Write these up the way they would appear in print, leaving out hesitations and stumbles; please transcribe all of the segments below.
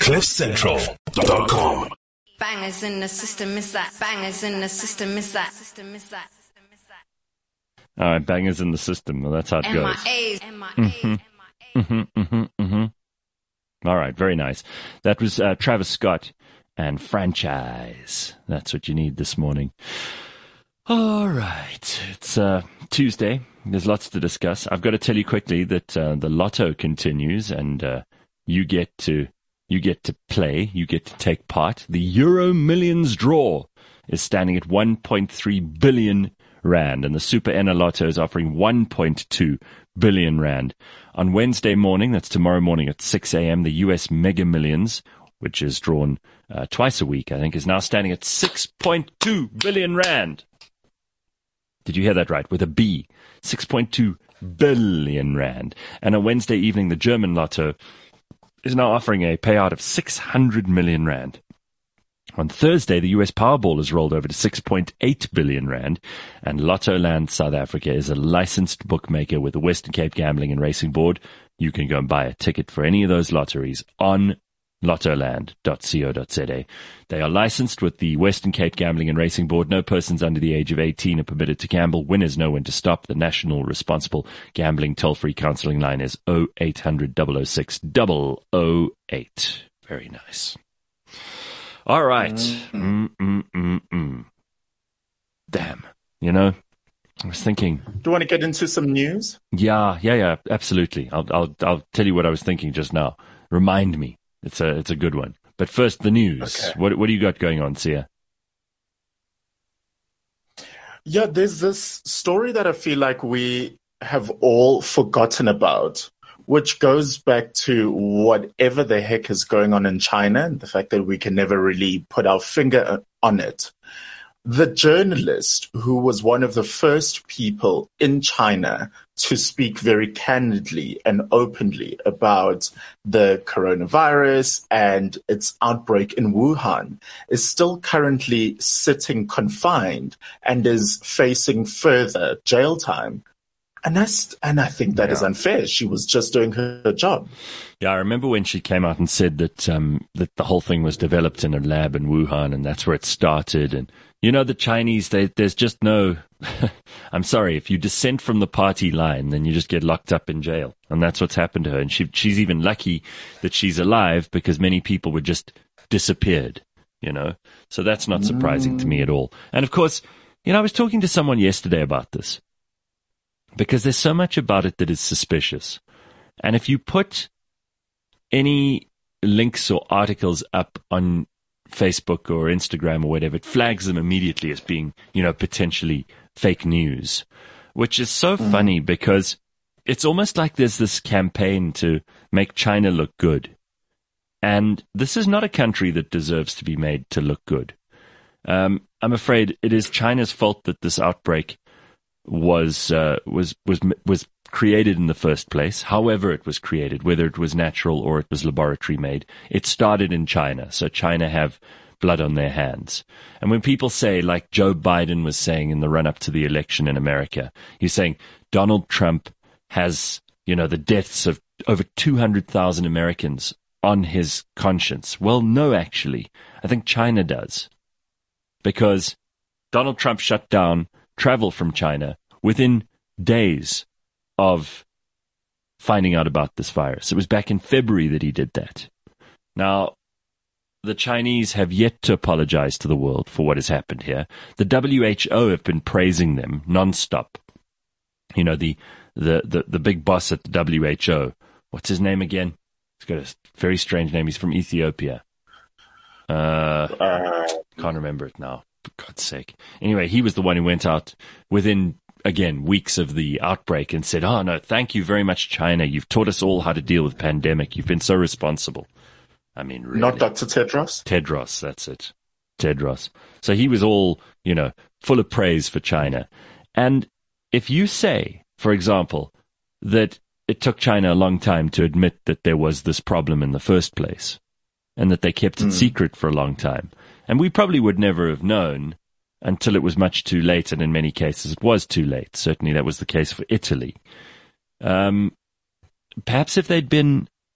CliffCentral.com. Bangers in the system, miss that. Bangers in the system, miss that. All right, bangers in the system. Well, that's how it goes. All right, very nice. That was Travis Scott and Franchise. That's what you need this morning. All right, it's Tuesday. There's lots to discuss. I've got to tell you quickly that the lotto continues, and you get to play. You get to take part. The Euro Millions draw is standing at 1.3 billion rand, and the Super Ena Lotto is offering 1.2 billion rand. On Wednesday morning, that's tomorrow morning at 6 a.m., the US Mega Millions, which is drawn twice a week, I think, is now standing at 6.2 billion rand. Did you hear that right? With a B. 6.2 billion rand. And on Wednesday evening, the German Lotto is now offering a payout of 600 million rand. On Thursday, the US Powerball has rolled over to 6.8 billion rand, and Lottoland South Africa is a licensed bookmaker with the Western Cape Gambling and Racing Board. You can go and buy a ticket for any of those lotteries on lottoland.co.za. They are licensed with the Western Cape Gambling and Racing Board. No persons under the age of 18 are permitted to gamble. Winners know when to stop. The National Responsible Gambling Toll-Free Counseling line is 0800 006 008. Very nice. All right. Damn. You know, I was thinking. Do you want to get into some news? Yeah. Absolutely. I'll tell you what I was thinking just now. Remind me. It's a good one. But first, the news. Okay. What do you got going on, Sia? Yeah, there's this story that I feel like we have all forgotten about, which goes back to whatever the heck is going on in China and the fact that we can never really put our finger on it. The journalist who was one of the first people in China to speak very candidly and openly about the coronavirus and its outbreak in Wuhan is still currently sitting confined and is facing further jail time. And I think that is unfair. She was just doing her job. Yeah, I remember when she came out and said that that the whole thing was developed in a lab in Wuhan, and that's where it started. And you know, the Chinese, there's just no. I'm sorry, if you dissent from the party line, then you just get locked up in jail, and that's what's happened to her. And she's even lucky that she's alive, because many people were just disappeared. You know, so that's not surprising to me at all. And of course, you know, I was talking to someone yesterday about this, because there's so much about it that is suspicious. And if you put any links or articles up on Facebook or Instagram or whatever, it flags them immediately as being, you know, potentially fake news, which is so funny, because it's almost like there's this campaign to make China look good. And this is not a country that deserves to be made to look good. I'm afraid it is China's fault that this outbreak was created in the first place. However it was created, whether it was natural or it was laboratory made, it started in China. So China have blood on their hands. And when people say, like Joe Biden was saying in the run-up to the election in America, he's saying Donald Trump has, you know, the deaths of over 200,000 Americans on his conscience. Well, no, actually, I think China does, because Donald Trump shut down travel from China within days of finding out about this virus. It was back in February that he did that. Now, the Chinese have yet to apologize to the world for what has happened here. The WHO have been praising them nonstop. You know, the big boss at the WHO, what's his name again? He's got a very strange name. He's from Ethiopia. Can't remember it now, for God's sake. Anyway, he was the one who went out within, again, weeks of the outbreak and said, "Oh, no, thank you very much, China. You've taught us all how to deal with pandemic. You've been so responsible." I mean, really. Not Dr. Tedros? Tedros, that's it. Tedros. So he was all, you know, full of praise for China. And if you say, for example, that it took China a long time to admit that there was this problem in the first place, and that they kept it secret for a long time, and we probably would never have known until it was much too late, and in many cases it was too late. Certainly that was the case for Italy. Perhaps if they'd been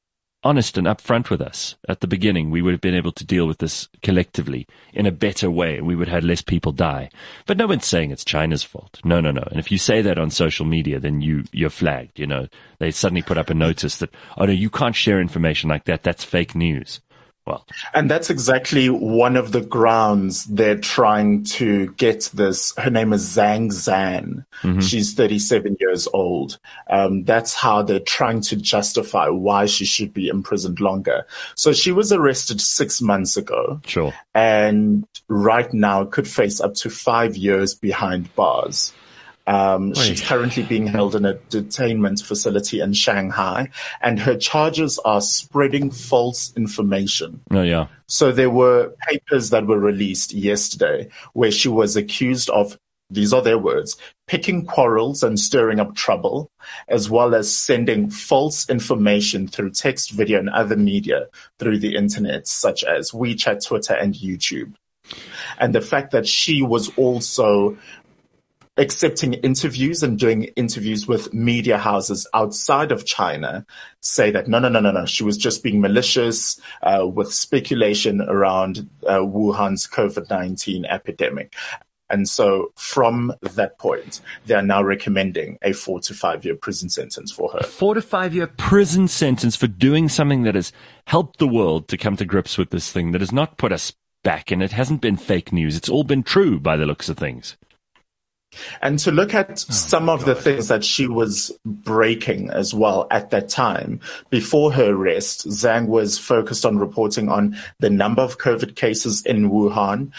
honest and upfront with us at the beginning, we would have been able to deal with this collectively in a better way, and we would have had less people die. But no one's saying it's China's fault. No. And if you say that on social media, then you're flagged. They suddenly put up a notice that, oh no, you can't share information like that. That's fake news. Well, and that's exactly one of the grounds they're trying to get this. Her name is Zhang Zan. Mm-hmm. She's 37 years old. That's how they're trying to justify why she should be imprisoned longer. So she was arrested 6 months ago. Sure. And right now could face up to 5 years behind bars. She's currently being held in a detainment facility in Shanghai, and her charges are spreading false information. Oh, yeah. So there were papers that were released yesterday where she was accused of, these are their words, picking quarrels and stirring up trouble, as well as sending false information through text, video, and other media through the internet, such as WeChat, Twitter, and YouTube. And the fact that she was also accepting interviews and doing interviews with media houses outside of China say that no. She was just being malicious with speculation around Wuhan's COVID-19 epidemic. And so from that point, they are now recommending a 4 to 5 year prison sentence for her. 4 to 5 year prison sentence for doing something that has helped the world to come to grips with this thing, that has not put us back, and it hasn't been fake news. It's all been true by the looks of things. And to look at some of the things that she was breaking as well at that time, before her arrest, Zhang was focused on reporting on the number of COVID cases in Wuhan.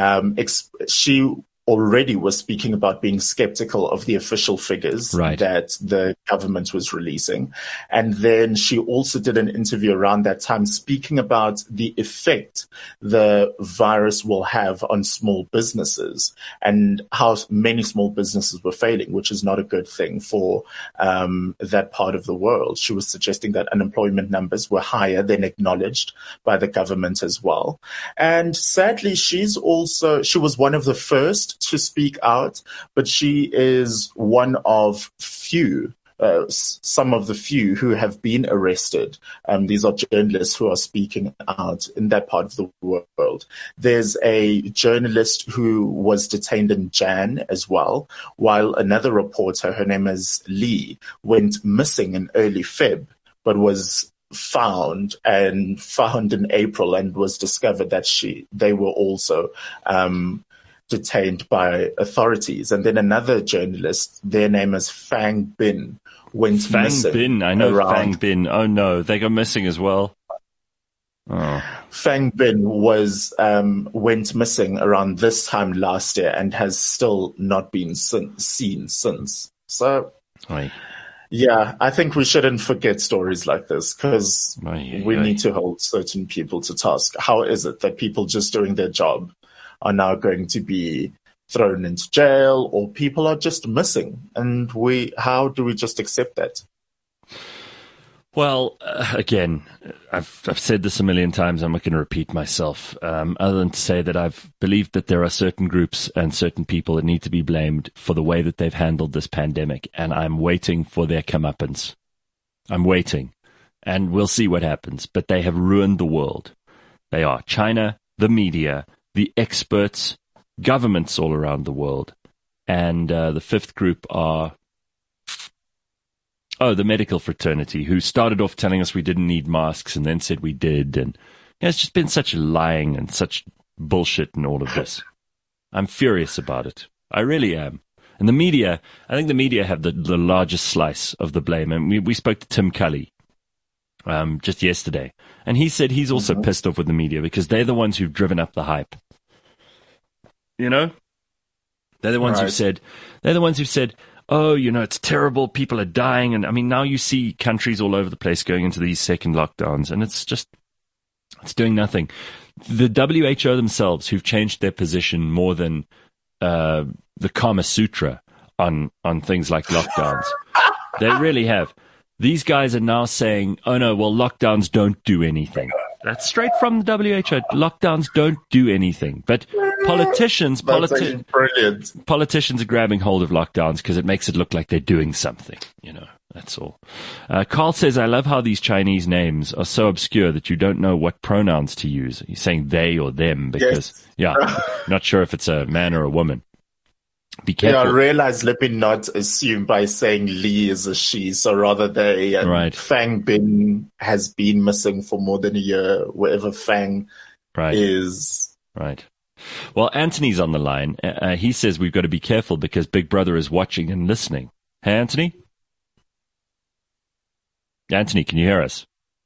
She already was speaking about being skeptical of the official figures that the government was releasing. And then she also did an interview around that time speaking about the effect the virus will have on small businesses and how many small businesses were failing, which is not a good thing for that part of the world. She was suggesting that unemployment numbers were higher than acknowledged by the government as well. And sadly, she was one of the first to speak out, but she is one of some of the few who have been arrested. These are journalists who are speaking out in that part of the world. There's a journalist who was detained in Jan as well, while another reporter, her name is Lee, went missing in early Feb, but was found in April and was discovered that they were also detained by authorities. And then another journalist, their name is Fang Bin, went missing. Fang Bin, I know Fang Bin. Oh no, they got missing as well. Oh. Fang Bin went missing around this time last year and has still not been seen since. So, yeah, I think we shouldn't forget stories like this, because we need to hold certain people to task. How is it that people just doing their job are now going to be thrown into jail, or people are just missing? And how do we just accept that? Well, again, I've said this a million times. I'm not going to repeat myself, other than to say that I've believed that there are certain groups and certain people that need to be blamed for the way that they've handled this pandemic, and I'm waiting for their comeuppance. I'm waiting, and we'll see what happens. But they have ruined the world. They are China, the media, the experts, governments all around the world. And the fifth group are, the medical fraternity, who started off telling us we didn't need masks and then said we did. And it's just been such lying and such bullshit in all of this. I'm furious about it. I really am. And the media, I think the media have the largest slice of the blame. And we spoke to Tim Cully just yesterday, and he said he's also pissed off with the media because they're the ones who've driven up the hype. They're the ones who've said, oh, it's terrible, people are dying. And I mean, now you see countries all over the place going into these second lockdowns, and it's doing nothing. The WHO themselves, who've changed their position more than the Kama Sutra on things like lockdowns, they really have. These guys are now saying, oh no, well, lockdowns don't do anything. That's straight from the WHO. Lockdowns don't do anything. But politicians are grabbing hold of lockdowns because it makes it look like they're doing something, That's all. Carl says, I love how these Chinese names are so obscure that you don't know what pronouns to use. He's saying they or them because, not sure if it's a man or a woman. Be careful. Yeah, I realize, let me not assume by saying Lee is a she, so rather they, Right. Fang Bin has been missing for more than a year, wherever Fang is. Right. Well, Anthony's on the line. He says we've got to be careful because Big Brother is watching and listening. Hey, Anthony? Anthony, can you hear us?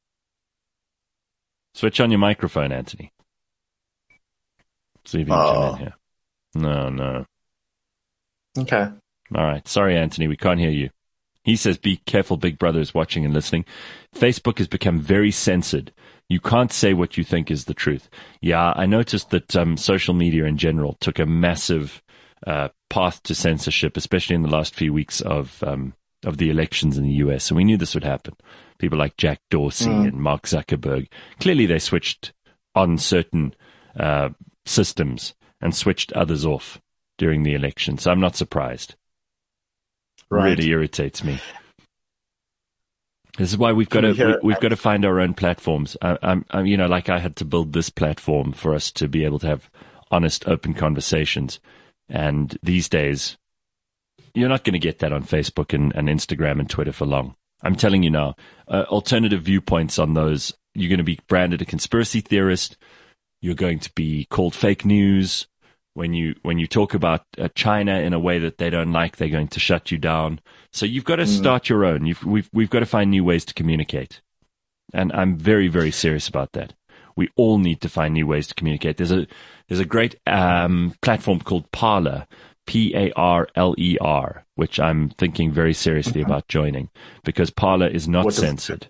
Switch on your microphone, Anthony. See if you can come in here. No. Okay. All right. Sorry, Anthony, we can't hear you. He says, be careful, Big Brother is watching and listening. Facebook has become very censored. You can't say what you think is the truth. Yeah, I noticed that social media in general took a massive path to censorship, especially in the last few weeks of the elections in the US. And we knew this would happen. People like Jack Dorsey and Mark Zuckerberg, clearly they switched on certain systems and switched others off during the election. So I'm not surprised. Right. Really irritates me. This is why we've got to find our own platforms. I'm like I had to build this platform for us to be able to have honest, open conversations. And these days, you're not going to get that on Facebook and Instagram and Twitter for long. I'm telling you now, alternative viewpoints on those, you're going to be branded a conspiracy theorist. You're going to be called fake news. When you talk about China in a way that they don't like, they're going to shut you down. So you've got to start your own. We've got to find new ways to communicate. And I'm very, very serious about that. We all need to find new ways to communicate. There's a great platform called Parler, Parler, which I'm thinking very seriously about joining because Parler is not censored.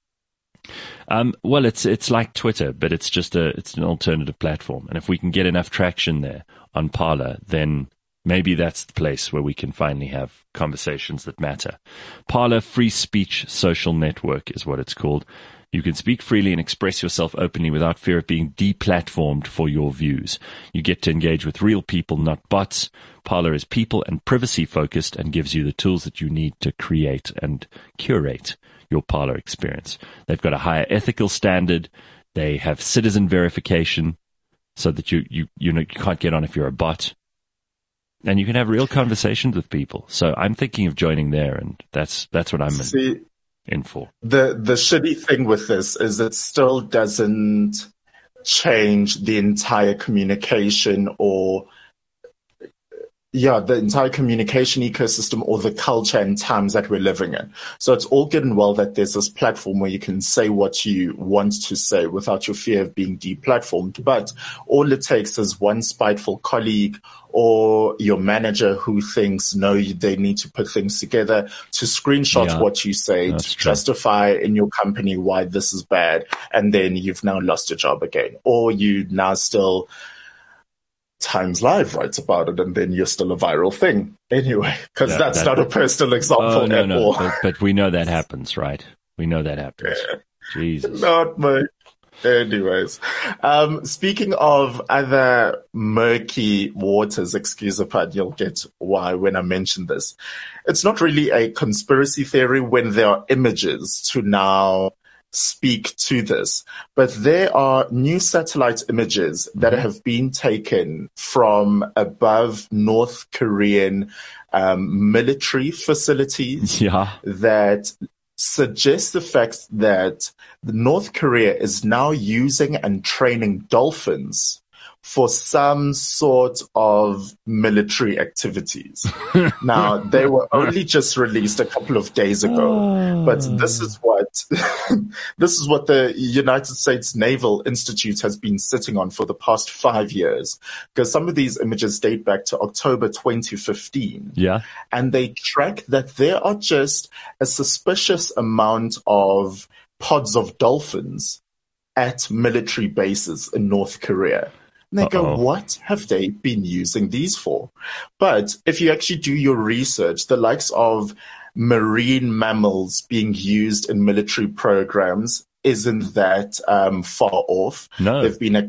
Well, it's like Twitter, but it's just it's an alternative platform. And if we can get enough traction there on Parler, then maybe that's the place where we can finally have conversations that matter. Parler Free Speech Social Network is what it's called. You can speak freely and express yourself openly without fear of being deplatformed for your views. You get to engage with real people, not bots. Parler is people and privacy focused and gives you the tools that you need to create and curate your Parler experience. They've got a higher ethical standard. They have citizen verification so that you can't get on if you're a bot. And you can have real conversations with people. So I'm thinking of joining there, and that's what I'm in for. The shitty thing with this is it still doesn't change the entire communication or the entire communication ecosystem or the culture and times that we're living in. So it's all good and well that there's this platform where you can say what you want to say without your fear of being deplatformed. But all it takes is one spiteful colleague or your manager who thinks, no, they need to put things together to screenshot what you say, to justify in your company why this is bad. And then you've now lost your job again. Or you now still... Times Live writes about it, and then you're still a viral thing. Anyway, because that's not a personal example at all. But we know that happens, right? We know that happens. Jesus. Not much. Anyways, speaking of other murky waters, excuse the pun, you'll get why when I mention this. It's not really a conspiracy theory when there are images to now speak to this, but there are new satellite images that have been taken from above North Korean military facilities that suggest the fact that North Korea is now using and training dolphins for some sort of military activities. Now, they were only just released a couple of days ago, but this is what the United States Naval Institute has been sitting on for the past 5 years, because some of these images date back to October 2015. Yeah. And they track that there are just a suspicious amount of pods of dolphins at military bases in North Korea. And they go, what have they been using these for? But if you actually do your research, the likes of marine mammals being used in military programs isn't that far off. No. There've been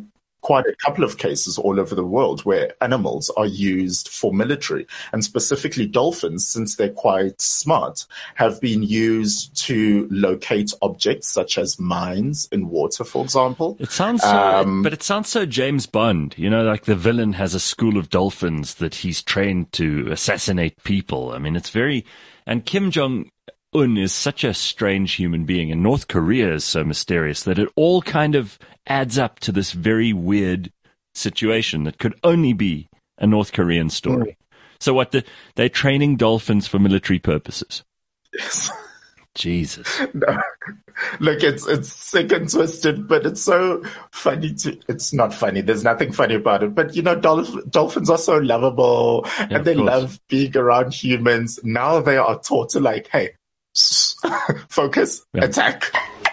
quite a couple of cases all over the world where animals are used for military, and specifically dolphins, since they're quite smart, have been used to locate objects such as mines in water, for example. It sounds so, but it sounds so James Bond. You know, like the villain has a school of dolphins that he's trained to assassinate people. I mean, it's very, and Kim Jong-un is such a strange human being, and North Korea is so mysterious that it all kind of adds up to this very weird situation that could only be a North Korean story. So what, they're training dolphins for military purposes? Yes. Jesus. No. Look, it's sick and twisted, but it's so funny it's not funny. There's nothing funny about it. But, you know, dolphins are so lovable, and they love being around humans. Now they are taught to, like, hey, focus, attack.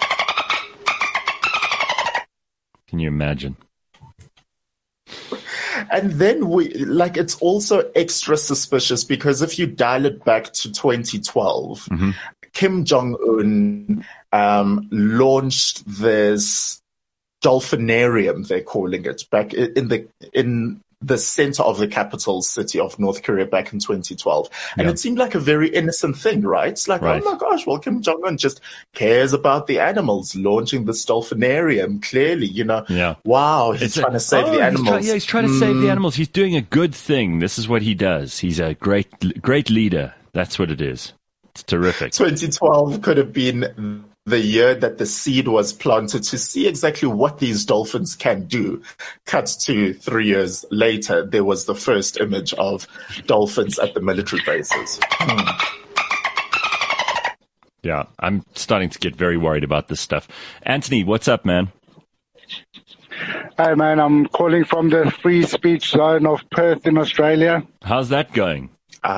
Can you imagine? And then it's also extra suspicious because if you dial it back to 2012, Kim Jong-un launched this dolphinarium, they're calling it, back in the center of the capital city of North Korea back in 2012. And it seemed like a very innocent thing, right? It's like, oh my gosh, well, Kim Jong-un just cares about the animals, launching this dolphinarium. Clearly, you know, wow, he's trying to save the animals. He's trying to save the animals. He's doing a good thing. This is what he does. He's a great leader. That's what it is. It's terrific. 2012 could have been the year that the seed was planted to see exactly what these dolphins can do. Cut to 3 years later, there was the first image of dolphins at the military bases. Yeah, I'm starting to get very worried about this stuff. Anthony, what's up, man? Hey, man, I'm calling from the free speech zone of Perth in Australia. How's that going?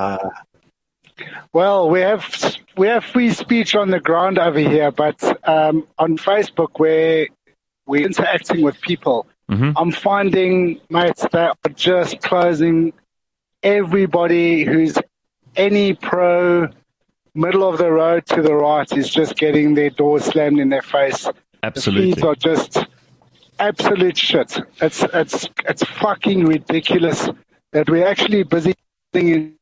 Well, we have free speech on the ground over here, but on Facebook, where we're interacting with people, I'm finding, mates, that are just closing everybody who's any pro middle of the road to the right is just getting their doors slammed in their face. Absolutely. The feeds are just absolute shit. It's fucking ridiculous that we're actually busy thinking.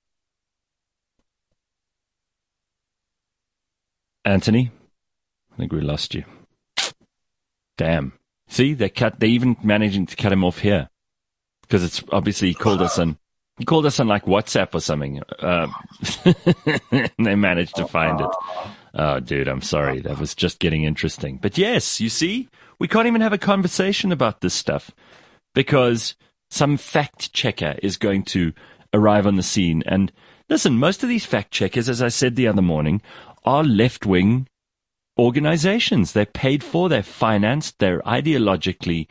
Anthony, I think we lost you. Damn. See, they even managing to cut him off here because it's obviously he called us on like WhatsApp or something. And they managed to find it. Oh, dude, I'm sorry. That was just getting interesting. But yes, you see, we can't even have a conversation about this stuff because some fact checker is going to arrive on the scene. And listen, most of these fact checkers, as I said the other morning, are left-wing organizations. They're paid for, they're financed, they're ideologically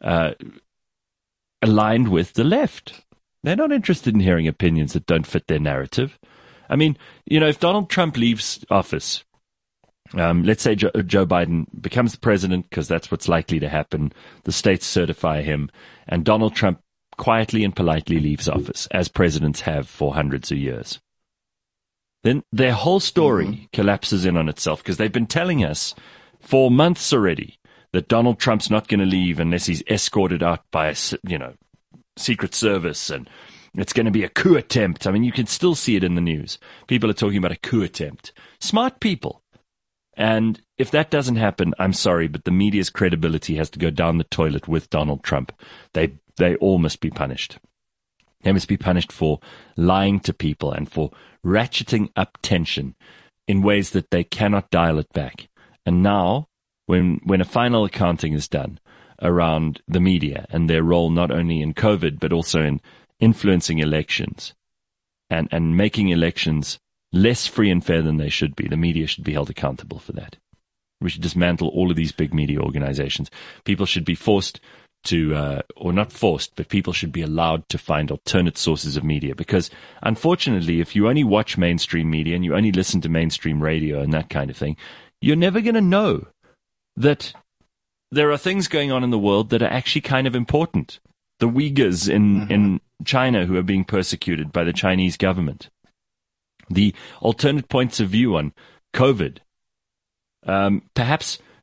aligned with the left. They're not interested in hearing opinions that don't fit their narrative. I mean, you know, if Donald Trump leaves office, let's say Joe Biden becomes the president, because that's what's likely to happen, the states certify him, and Donald Trump quietly and politely leaves office, as presidents have for hundreds of years. Then their whole story collapses in on itself because they've been telling us for months already that Donald Trump's not going to leave unless he's escorted out by a, Secret Service, and it's going to be a coup attempt. I mean, you can still see it in the news. People are talking about a coup attempt. Smart people. And if that doesn't happen, I'm sorry, but the media's credibility has to go down the toilet with Donald Trump. They all must be punished. They must be punished for lying to people and for ratcheting up tension in ways that they cannot dial it back. And now, when a final accounting is done around the media and their role not only in COVID, but also in influencing elections and making elections less free and fair than they should be, the media should be held accountable for that. We should dismantle all of these big media organizations. People should be forced to, or not forced, but people should be allowed to find alternate sources of media. Because unfortunately, if you only watch mainstream media and you only listen to mainstream radio and that kind of thing, you're never going to know that there are things going on in the world that are actually kind of important. The Uyghurs in China who are being persecuted by the Chinese government. The alternate points of view on COVID. Perhaps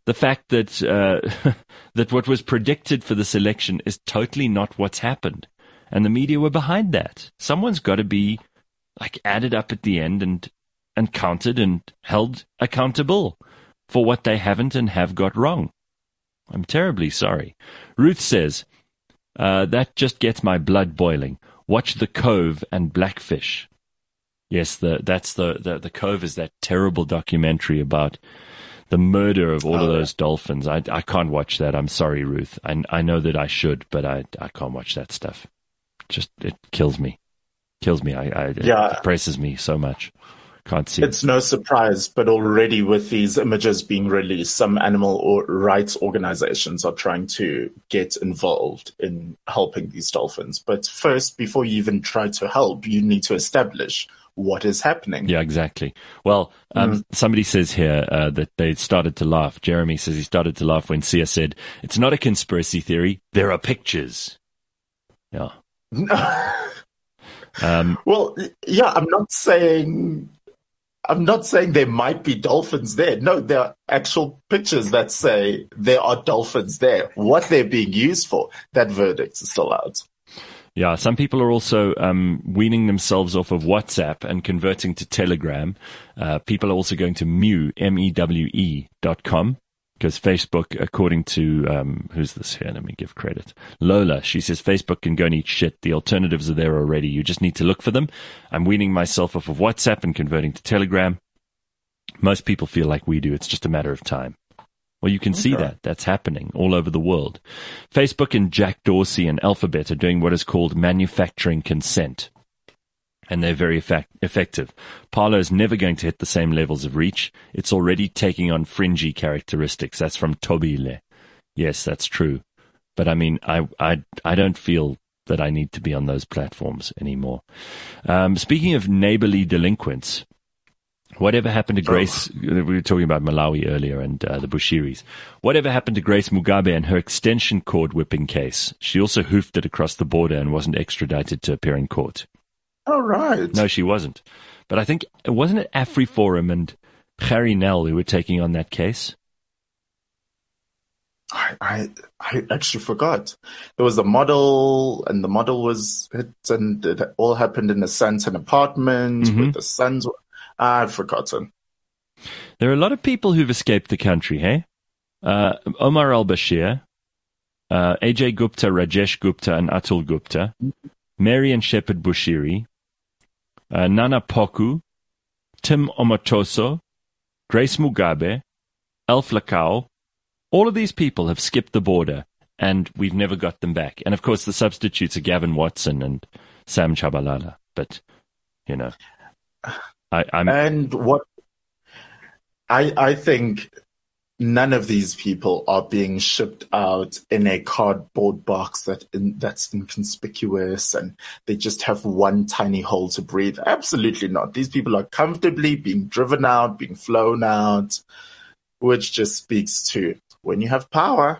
the fact that that what was predicted for this election is totally not what's happened, and the media were behind that. Someone's got to be added up at the end and counted and held accountable for what they haven't and have got wrong. I'm terribly sorry. Ruth says, that just gets my blood boiling. Watch The Cove and Blackfish. Yes, the Cove is that terrible documentary about the murder of all of those dolphins. I can't watch that. I'm sorry, Ruth. I know that I should, but I can't watch that stuff. It kills me. It depresses me so much. Can't see. It's no surprise, but already with these images being released, some animal rights organizations are trying to get involved in helping these dolphins. But first, before you even try to help, you need to establish what is happening. Yeah, exactly. Well, somebody says here that they started to laugh. Jeremy says he started to laugh when Sia said, "It's not a conspiracy theory. There are pictures." Yeah. Well, yeah, I'm not saying there might be dolphins there. No, there are actual pictures that say there are dolphins there. What they're being used for, that verdict is still out. Yeah, some people are also weaning themselves off of WhatsApp and converting to Telegram. People are also going to mewe.com, because Facebook, according to, who's this here? Let me give credit. Lola, she says, Facebook can go and eat shit. The alternatives are there already. You just need to look for them. I'm weaning myself off of WhatsApp and converting to Telegram. Most people feel like we do. It's just a matter of time. Well, you can see that. That's happening all over the world. Facebook and Jack Dorsey and Alphabet are doing what is called manufacturing consent. And they're very effective. Parler is never going to hit the same levels of reach. It's already taking on fringy characteristics. That's from Tobile. Yes, that's true. But I mean, I don't feel that I need to be on those platforms anymore. Speaking of neighborly delinquents, whatever happened to Grace? We were talking about Malawi earlier and the Bushiris. Whatever happened to Grace Mugabe and her extension cord whipping case? She also hoofed it across the border and wasn't extradited to appear in court. All right. No, she wasn't. But I think, wasn't it AfriForum and Harry Nell who were taking on that case? I actually forgot. There was a model, and the model was hit, and it all happened in a Sandton apartment with the sons. I've forgotten. There are a lot of people who've escaped the country, hey? Omar al-Bashir, Ajay Gupta, Rajesh Gupta, and Atul Gupta, Mary and Shepherd Bushiri, Nana Poku, Tim Omotoso, Grace Mugabe, Alf Lakau. All of these people have skipped the border, and we've never got them back. And, of course, the substitutes are Gavin Watson and Sam Chabalala. But, you know, I think none of these people are being shipped out in a cardboard box that's inconspicuous and they just have one tiny hole to breathe. Absolutely not. These people are comfortably being driven out, being flown out, which just speaks to when you have power.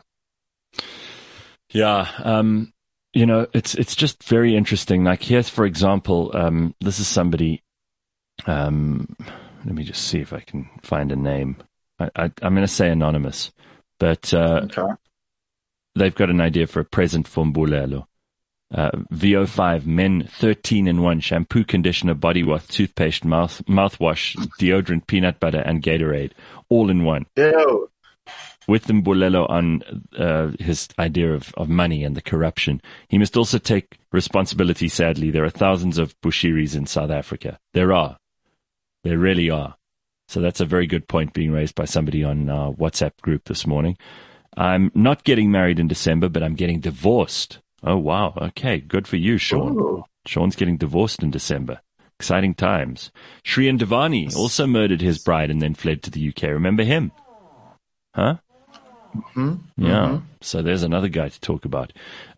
Yeah. You know, it's just very interesting. Like here's, for example, this is somebody, let me just see if I can find a name. I'm going to say anonymous, but they've got an idea for a present for Mbulelo. VO5, men 13 in 1, shampoo, conditioner, body wash, toothpaste, mouthwash, deodorant, peanut butter, and Gatorade, all in one. Ew. With Mbulelo on his idea of money and the corruption. He must also take responsibility, sadly. There are thousands of Bushiris in South Africa. There are. There really are. So that's a very good point being raised by somebody on our WhatsApp group this morning. I'm not getting married in December, but I'm getting divorced. Oh, wow. Okay, good for you, Sean. Ooh. Sean's getting divorced in December. Exciting times. Shree Ndavani also murdered his bride and then fled to the UK. Remember him? Huh? Mm-hmm. Yeah. Mm-hmm. So there's another guy to talk about.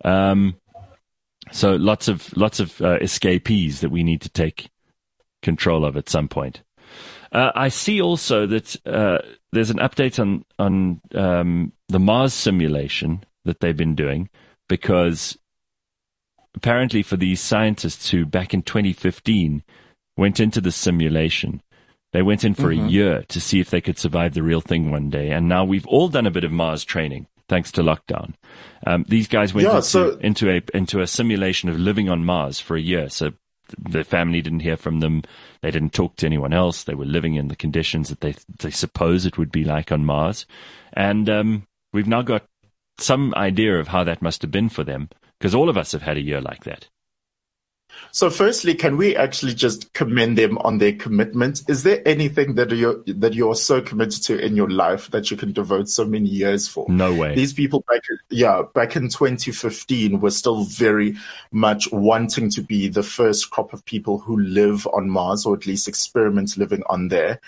So lots of escapees that we need to take control of at some point. I see also that there's an update on the Mars simulation that they've been doing, because apparently for these scientists who back in 2015 went into the simulation, They went in for a year to see if they could survive the real thing one day. And now we've all done a bit of Mars training, thanks to lockdown. These guys went into a simulation of living on Mars for a year. So the family didn't hear from them. They didn't talk to anyone else. They were living in the conditions that they suppose it would be like on Mars. And we've now got some idea of how that must have been for them, because all of us have had a year like that. So firstly, can we actually just commend them on their commitment? Is there anything that you're so committed to in your life that you can devote so many years for? No way. These people back in 2015 were still very much wanting to be the first crop of people who live on Mars, or at least experiment living on there,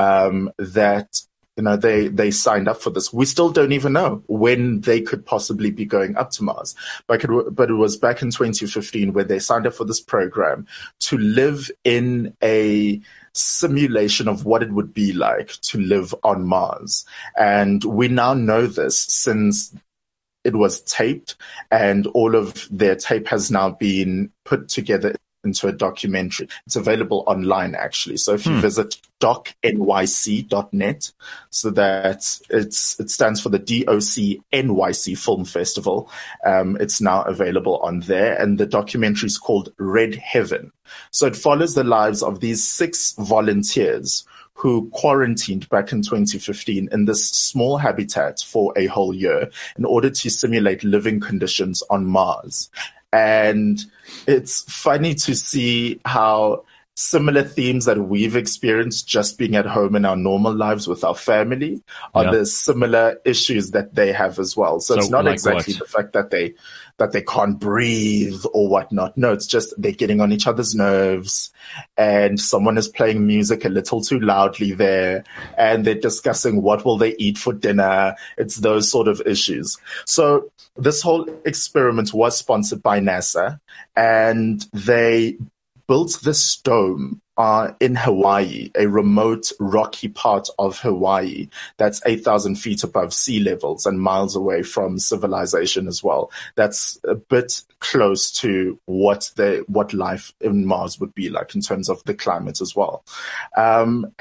they signed up for this. We still don't even know when they could possibly be going up to Mars. But it was back in 2015 when they signed up for this program to live in a simulation of what it would be like to live on Mars. And we now know this since it was taped, and all of their tape has now been put together into a documentary. It's available online, actually. So if you visit docnyc.net, so that it stands for the DOC NYC Film Festival. It's now available on there, and the documentary is called Red Heaven. So it follows the lives of these 6 volunteers who quarantined back in 2015 in this small habitat for a whole year in order to simulate living conditions on Mars. And it's funny to see how similar themes that we've experienced just being at home in our normal lives with our family are the similar issues that they have as well. So it's not like exactly the fact that they can't breathe or whatnot. No, it's just they're getting on each other's nerves, and someone is playing music a little too loudly there, and they're discussing what will they eat for dinner. It's those sort of issues. So this whole experiment was sponsored by NASA, and they built this dome in Hawaii, a remote rocky part of Hawaii that's 8,000 feet above sea levels and miles away from civilization as well. That's a bit close to what life in Mars would be like in terms of the climate as well. From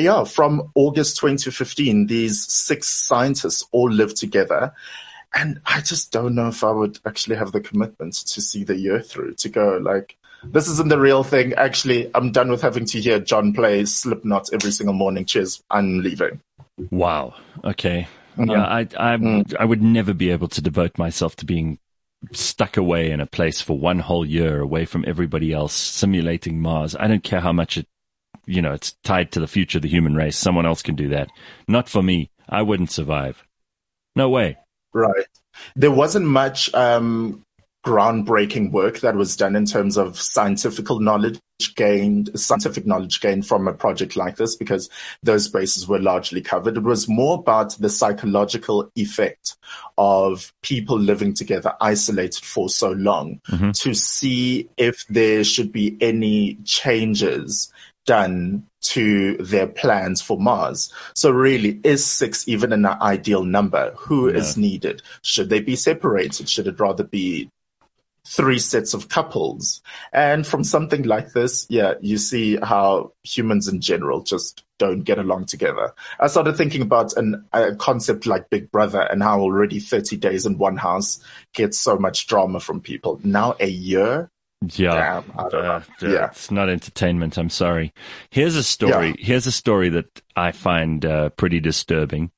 August 2015, these 6 scientists all lived together. And I just don't know if I would actually have the commitment to see the year through, to go like, this isn't the real thing. Actually, I'm done with having to hear John play Slipknot every single morning. Cheers, I'm leaving. Wow. Okay. Yeah, I would never be able to devote myself to being stuck away in a place for one whole year away from everybody else, simulating Mars. I don't care how much it's tied to the future of the human race. Someone else can do that. Not for me. I wouldn't survive. No way. Right. There wasn't much groundbreaking work that was done in terms of scientific knowledge gained from a project like this, because those bases were largely covered. It was more about the psychological effect of people living together isolated for so long, to see if there should be any changes done to their plans for Mars. So really, is 6 even an ideal number? Who is needed? Should they be separated? Should it rather be 3 sets of couples? And from something like this, you see how humans in general just don't get along together. I started thinking about a concept like Big Brother, and how already 30 days in one house gets so much drama from people. Now a year? Yeah. Damn, I don't know. It's not entertainment. I'm sorry. Here's a story. Here's a story that I find pretty disturbing.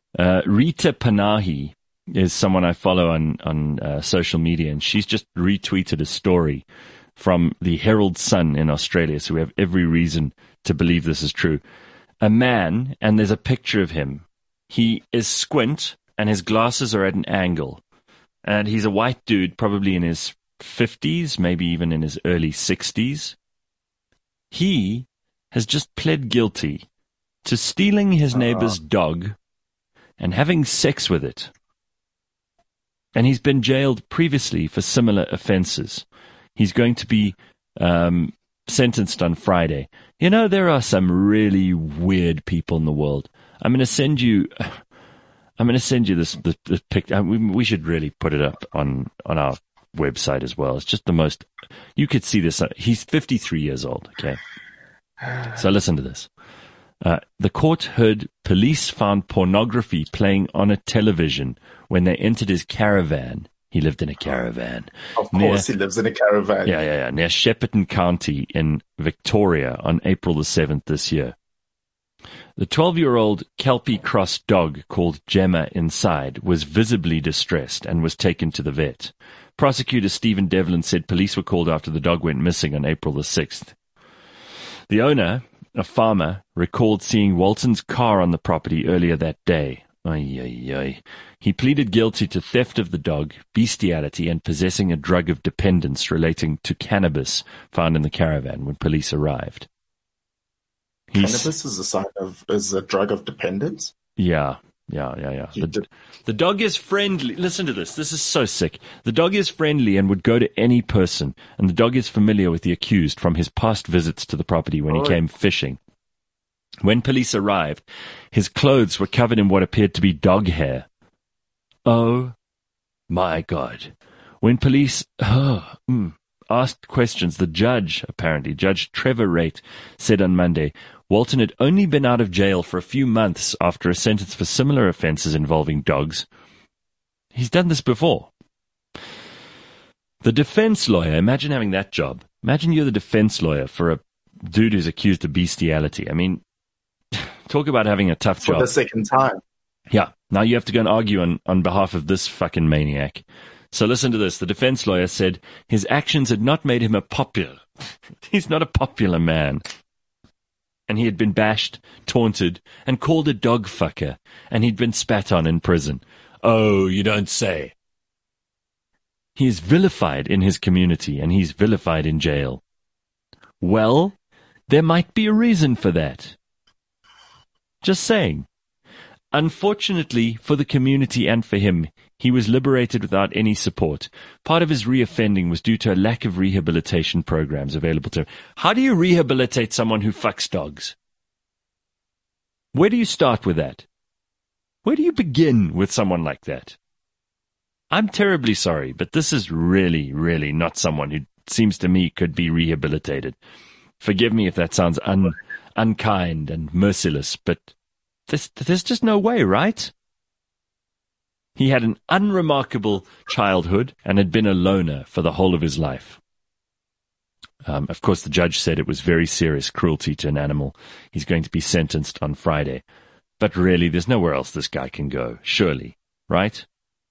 Rita Panahi is someone I follow on social media, and she's just retweeted a story from the Herald Sun in Australia, so we have every reason to believe this is true. A man, and there's a picture of him. He is squint, and his glasses are at an angle, and he's a white dude, probably in his 50s, maybe even in his early 60s. He has just pled guilty to stealing his neighbor's dog and having sex with it. And he's been jailed previously for similar offenses. He's going to be sentenced on Friday. You know, there are some really weird people in the world. I'm going to send you this picture. We should really put it up on our website as well. It's just the most. You could see this. He's 53 years old. Okay, so listen to this. The court heard police found pornography playing on a television when they entered his caravan. He lived in a caravan. Of course, he lives in a caravan. Yeah. Near Shepparton County in Victoria on April the 7th this year. The 12-year-old Kelpie Cross dog called Gemma inside was visibly distressed and was taken to the vet. Prosecutor Stephen Devlin said police were called after the dog went missing on April the 6th. The owner, a farmer, recalled seeing Walton's car on the property earlier that day. He pleaded guilty to theft of the dog, bestiality, and possessing a drug of dependence relating to cannabis found in the caravan when police arrived. Cannabis is a drug of dependence? Yeah. The dog is friendly. Listen to this. This is so sick. The dog is friendly and would go to any person, and the dog is familiar with the accused from his past visits to the property when he came fishing. When police arrived, his clothes were covered in what appeared to be dog hair. Oh, my God. When police asked questions, the judge, apparently, Judge Trevor Raitt, said on Monday, Walton had only been out of jail for a few months after a sentence for similar offences involving dogs. He's done this before. The defense lawyer, imagine having that job. Imagine you're the defense lawyer for a dude who's accused of bestiality. I mean, talk about having a tough job. For the second time. Yeah. Now you have to go and argue on behalf of this fucking maniac. So listen to this. The defense lawyer said his actions had not made him a popular. He's not a popular man. And he had been bashed, taunted, and called a dog fucker, and he'd been spat on in prison. Oh, you don't say. He is vilified in his community, and he's vilified in jail. Well, there might be a reason for that. Just saying. Unfortunately for the community and for him, he was liberated without any support. Part of his reoffending was due to a lack of rehabilitation programs available to him. How do you rehabilitate someone who fucks dogs? Where do you start with that? Where do you begin with someone like that? I'm terribly sorry, but this is really, really not someone who seems to me could be rehabilitated. Forgive me if that sounds unkind and merciless, but there's just no way, right? He had an unremarkable childhood and had been a loner for the whole of his life. Of course, the judge said it was very serious cruelty to an animal. He's going to be sentenced on Friday. But really, there's nowhere else this guy can go, surely, right?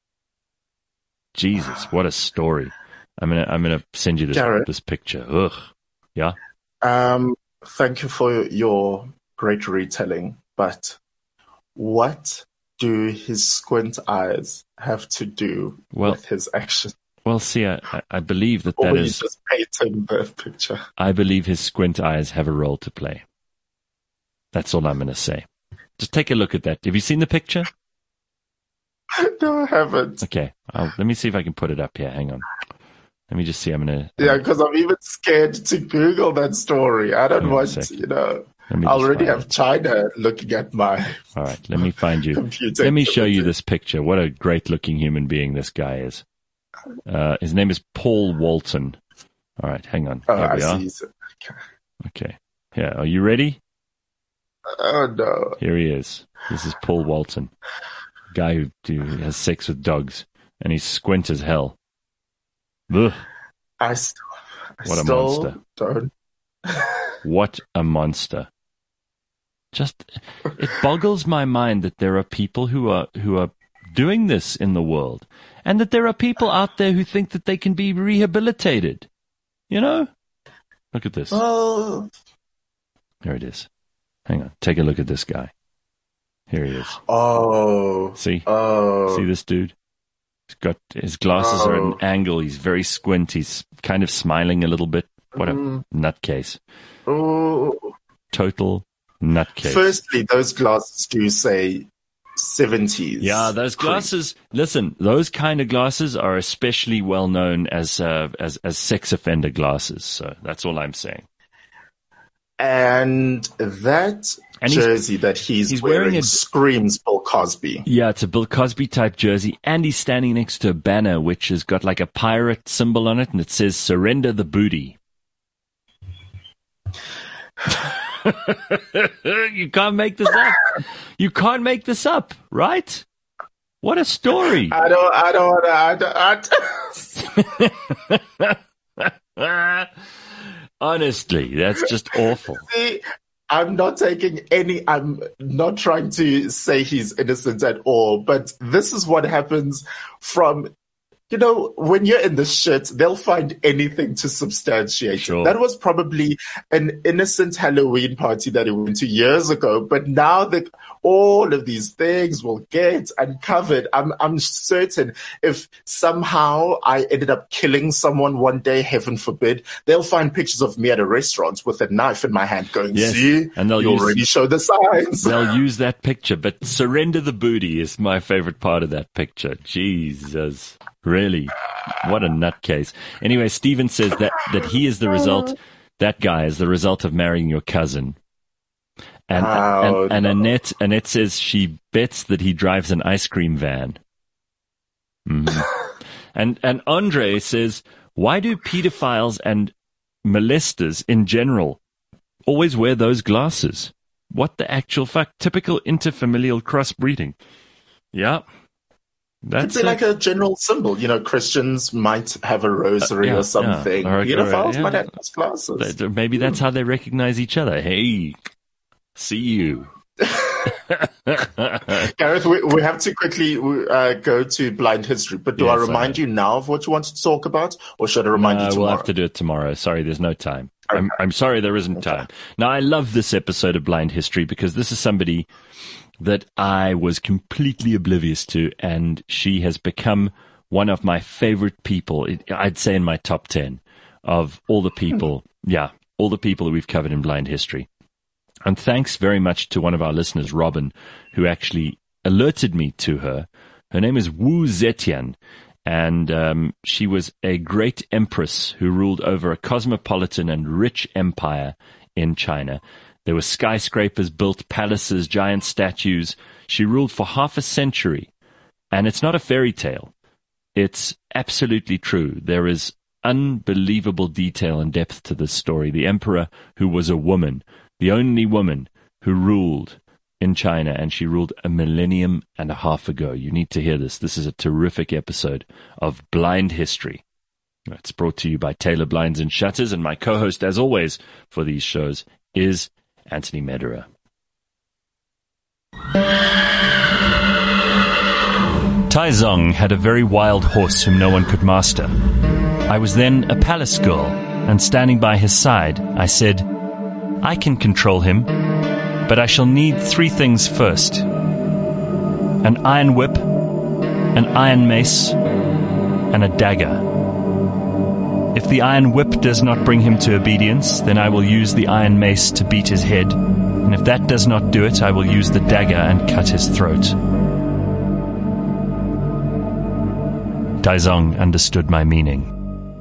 Jesus, what a story. I'm gonna send you this picture. Ugh. Yeah? Thank you for your great retelling, but what do his squint eyes have to do with his action? Well, see, I believe that or is... just painting the picture? I believe his squint eyes have a role to play. That's all I'm going to say. Just take a look at that. Have you seen the picture? No, I haven't. Okay, let me see if I can put it up here. Hang on. Let me just see. I'm going to... Yeah, because I'm even scared to Google that story. I don't want, I already have China looking at my... All right, let me find you. Computer. Let me show you this picture. What a great-looking human being this guy is. His name is Paul Walton. All right, hang on. Oh, Here we are. See. Okay. Yeah, are you ready? Oh, no. Here he is. This is Paul Walton. Guy who has sex with dogs. And he's squint as hell. Ugh. What a monster. Don't. What a monster. It boggles my mind that there are people who are doing this in the world. And that there are people out there who think that they can be rehabilitated. You know? Look at this. Oh. There it is. Hang on. Take a look at this guy. Here he is. Oh. See? Oh. See this dude? He's got his glasses are at an angle. He's very squint. He's kind of smiling a little bit. What a nutcase. Oh. Total nutcase. Firstly, those glasses do say 70s. Yeah, those glasses. Listen, those kind of glasses are especially well known as sex offender glasses. So that's all I'm saying. And that jersey that he's wearing screams Bill Cosby. Yeah, it's a Bill Cosby type jersey, and he's standing next to a banner which has got like a pirate symbol on it, and it says "Surrender the Booty." You can't make this up. You can't make this up, right? What a story. I don't. Honestly, that's just awful. See, I'm not trying to say he's innocent at all, but this is what happens from, when you're in the shit, they'll find anything to substantiate. Sure. That was probably an innocent Halloween party that he went to years ago, but now all of these things will get uncovered. I'm certain if somehow I ended up killing someone one day, heaven forbid, they'll find pictures of me at a restaurant with a knife in my hand going, yes. See, and they'll already show the signs. They'll use that picture, but surrender the booty is my favorite part of that picture. Jesus. Really? What a nutcase. Anyway, Stephen says that he is the result, that guy is the result of marrying your cousin. And Annette says she bets that he drives an ice cream van. Mm-hmm. and Andre says, why do pedophiles and molesters in general always wear those glasses? What the actual fuck? Typical interfamilial crossbreeding. Yeah. It's like a general symbol. Christians might have a rosary or something. Yeah. Pedophiles might have those glasses. Maybe that's how they recognize each other. Hey, see you. Gareth, we have to quickly go to blind history, but do I remind you now of what you wanted to talk about, or should I remind you tomorrow? We'll have to do it tomorrow. Sorry, there's no time. Okay. I'm sorry there isn't time. Now, I love this episode of Blind History because this is somebody that I was completely oblivious to, and she has become one of my favorite people. I'd say in my top 10 of all the people, all the people that we've covered in Blind History. And thanks very much to one of our listeners, Robin, who actually alerted me to her. Her name is Wu Zetian, and she was a great empress who ruled over a cosmopolitan and rich empire in China. There were skyscrapers built, palaces, giant statues. She ruled for half a century. And it's not a fairy tale. It's absolutely true. There is unbelievable detail and depth to this story. The emperor, who was a woman, the only woman who ruled in China, and she ruled 1.5 millennium ago. You need to hear this. This is a terrific episode of Blind History. It's brought to you by Taylor Blinds and Shutters, and my co-host, as always, for these shows is Anthony Mederer. Taizong had a very wild horse whom no one could master. I was then a palace girl, and standing by his side, I said, I can control him, but I shall need 3 things first. An iron whip, an iron mace, and a dagger. If the iron whip does not bring him to obedience, then I will use the iron mace to beat his head, and if that does not do it, I will use the dagger and cut his throat. Taizong understood my meaning.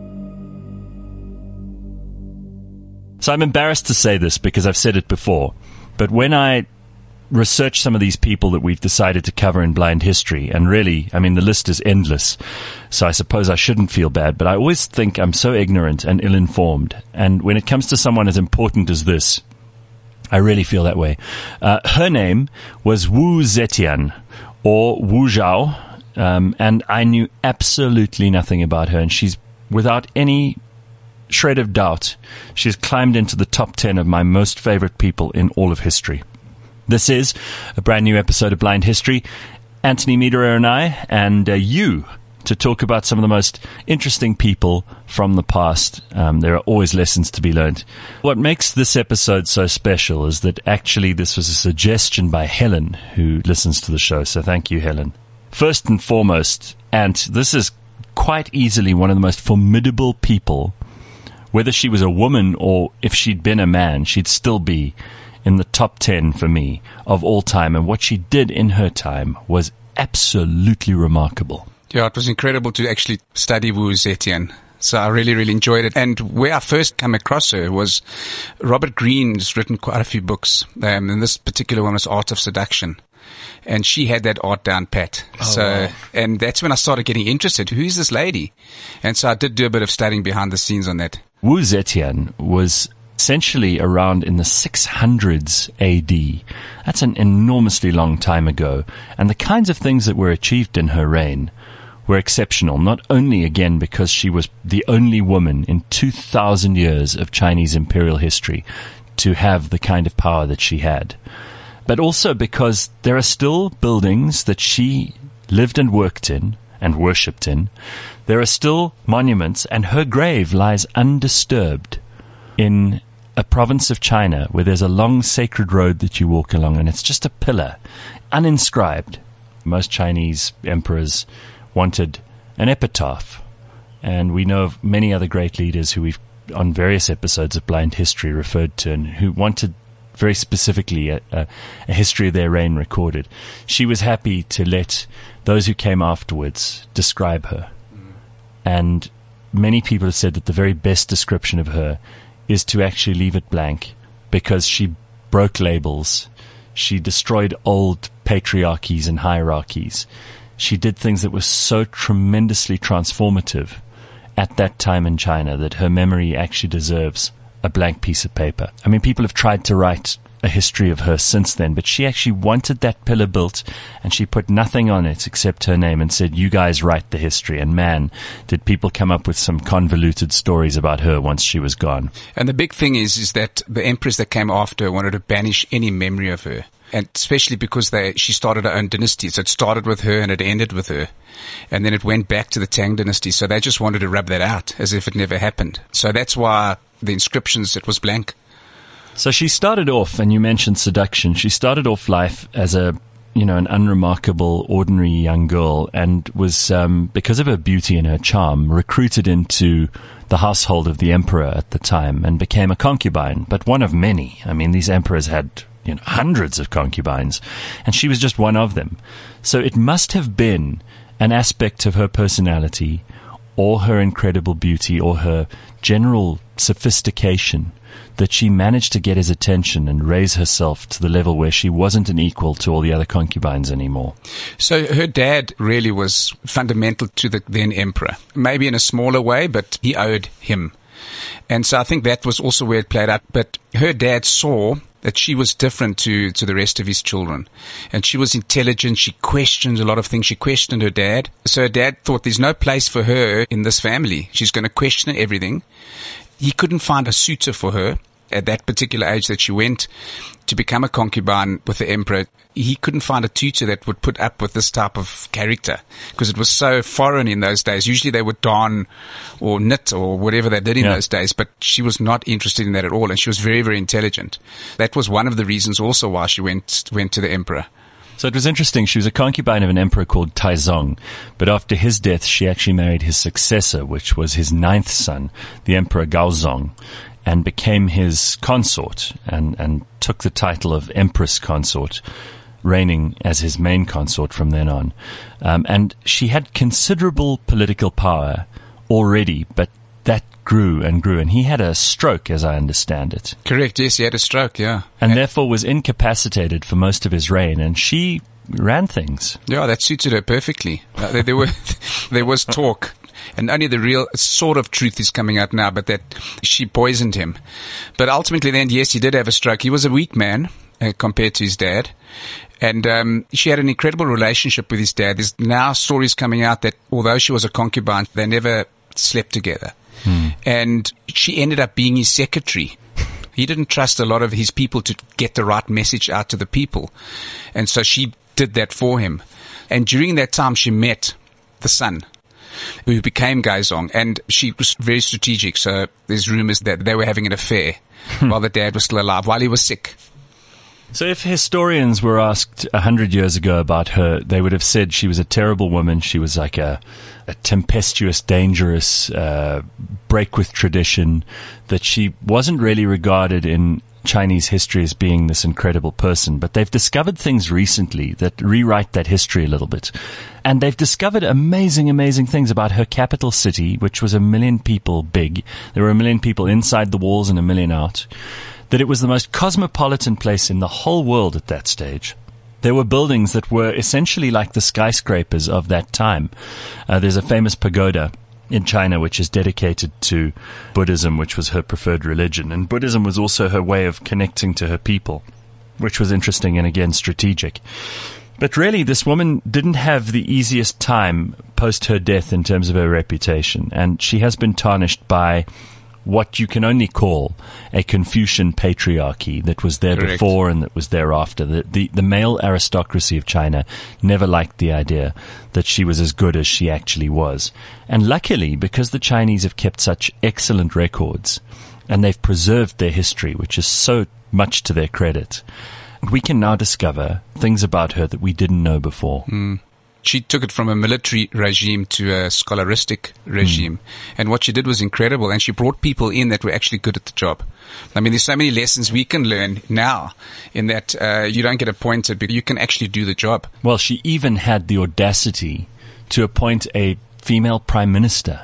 So I'm embarrassed to say this because I've said it before, but when I research some of these people that we've decided to cover in Blind History, and really, the list is endless, so I suppose I shouldn't feel bad, but I always think I'm so ignorant and ill-informed, and when it comes to someone as important as this, I really feel that way. Her name was Wu Zetian, or Wu Zhao, and I knew absolutely nothing about her, and she's, without any shred of doubt, she's climbed into the top 10 of my most favorite people in all of history. This is a brand new episode of Blind History. Anthony Mederer and I, and you, to talk about some of the most interesting people from the past. There are always lessons to be learned. What makes this episode so special is that actually this was a suggestion by Helen, who listens to the show. So thank you, Helen. First and foremost, Ant, this is quite easily one of the most formidable people. Whether she was a woman or if she'd been a man, she'd still be in the top 10 for me of all time. And what she did in her time was absolutely remarkable. Yeah, it was incredible to actually study Wu Zetian. So I really, really enjoyed it. And where I first came across her was Robert Greene's written quite a few books. And this particular one was Art of Seduction. And she had that art down pat. Wow. And that's when I started getting interested. Who is this lady? And so I did do a bit of studying behind the scenes on that. Wu Zetian was essentially around in the 600s AD. That's an enormously long time ago. And the kinds of things that were achieved in her reign were exceptional, not only, again, because she was the only woman in 2,000 years of Chinese imperial history to have the kind of power that she had, but also because there are still buildings that she lived and worked in and worshipped in. There are still monuments, and her grave lies undisturbed in a province of China where there's a long sacred road that you walk along, and it's just a pillar, uninscribed. Most Chinese emperors wanted an epitaph, and we know of many other great leaders who we've, on various episodes of Blind History, referred to, and who wanted very specifically a history of their reign recorded. She was happy to let those who came afterwards describe her. And many people have said that the very best description of her is to actually leave it blank, because she broke labels. She destroyed old patriarchies and hierarchies. She did things that were so tremendously transformative at that time in China that her memory actually deserves a blank piece of paper. I mean, people have tried to write a history of her since then, but she actually wanted that pillar built, and she put nothing on it except her name and said, you guys write the history. And man, did people come up with some convoluted stories about her once she was gone. And the big thing is that the emperors that came after her wanted to banish any memory of her. And especially because she started her own dynasty. So it started with her and it ended with her. And then it went back to the Tang dynasty. So they just wanted to rub that out as if it never happened. So that's why the inscriptions, it was blank. So she started off, and you mentioned seduction, she started off life as an unremarkable, ordinary young girl, and was, because of her beauty and her charm, recruited into the household of the emperor at the time and became a concubine, but one of many. I mean, these emperors had hundreds of concubines, and she was just one of them. So it must have been an aspect of her personality, or her incredible beauty, or her general sophistication, that she managed to get his attention and raise herself to the level where she wasn't an equal to all the other concubines anymore. So her dad really was fundamental to the then emperor, maybe in a smaller way, but he owed him. And so I think that was also where it played out. But her dad saw that she was different to the rest of his children. And she was intelligent. She questioned a lot of things. She questioned her dad. So her dad thought there's no place for her in this family. She's going to question everything. He couldn't find a suitor for her at that particular age that she went to become a concubine with the emperor. He couldn't find a tutor that would put up with this type of character because it was so foreign in those days. Usually they would darn or knit or whatever they did in those days, but she was not interested in that at all, and she was very, very intelligent. That was one of the reasons also why she went to the emperor. So it was interesting. She was a concubine of an emperor called Taizong, but after his death, she actually married his successor, which was his 9th son, the Emperor Gaozong, and became his consort and took the title of Empress Consort, reigning as his main consort from then on. And she had considerable political power already, but that grew and grew. And he had a stroke, as I understand it. Correct, yes, he had a stroke, yeah. And therefore was incapacitated for most of his reign, and she ran things. Yeah, that suited her perfectly. There was talk. And only the real sort of truth is coming out now, but that she poisoned him. But ultimately then, yes, he did have a stroke. He was a weak man compared to his dad. And she had an incredible relationship with his dad. There's now stories coming out that although she was a concubine, they never slept together. And she ended up being his secretary. He didn't trust a lot of his people to get the right message out to the people. And so she did that for him. And during that time, she met the son, who became Gaozong, and she was very strategic. So there's rumors that they were having an affair while the dad was still alive, while he was sick. So if historians were asked 100 years ago about her, they would have said she was a terrible woman. She was like a tempestuous, dangerous, break with tradition, that she wasn't really regarded in Chinese history as being this incredible person. But they've discovered things recently that rewrite that history a little bit. And they've discovered amazing, amazing things about her capital city, which was 1 million people big. There were 1 million people inside the walls and 1 million out. That it was the most cosmopolitan place in the whole world at that stage. There were buildings that were essentially like the skyscrapers of that time. There's a famous pagoda in China, which is dedicated to Buddhism, which was her preferred religion. And Buddhism was also her way of connecting to her people, which was interesting and, again, strategic. But really, this woman didn't have the easiest time post her death in terms of her reputation. And she has been tarnished by what you can only call a Confucian patriarchy that was there Correct. before and that was thereafter. The male aristocracy of China never liked the idea that she was as good as she actually was. And luckily, because the Chinese have kept such excellent records and they've preserved their history, which is so much to their credit, we can now discover things about her that we didn't know before. She took it from a military regime to a scholaristic regime. And what she did was incredible. And she brought people in that were actually good at the job. I mean, there's so many lessons we can learn now in that you don't get appointed, but you can actually do the job. Well, she even had the audacity to appoint a female prime minister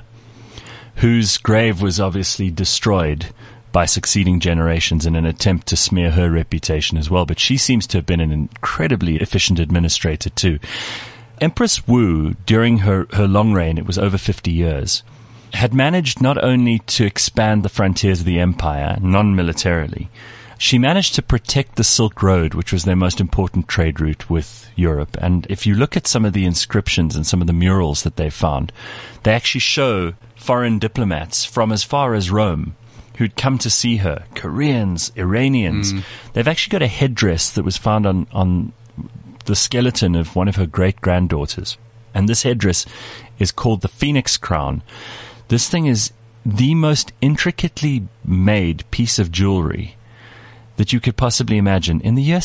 whose grave was obviously destroyed by succeeding generations in an attempt to smear her reputation as well. But she seems to have been an incredibly efficient administrator too. Empress Wu, during her long reign, it was over 50 years, had managed not only to expand the frontiers of the empire non-militarily, she managed to protect the Silk Road, which was their most important trade route with Europe. And if you look at some of the inscriptions and some of the murals that they found, they actually show foreign diplomats from as far as Rome who'd come to see her, Koreans, Iranians. They've actually got a headdress that was found on the skeleton of one of her great-granddaughters. And this headdress is called the Phoenix Crown. This thing is the most intricately made piece of jewelry that you could possibly imagine in the year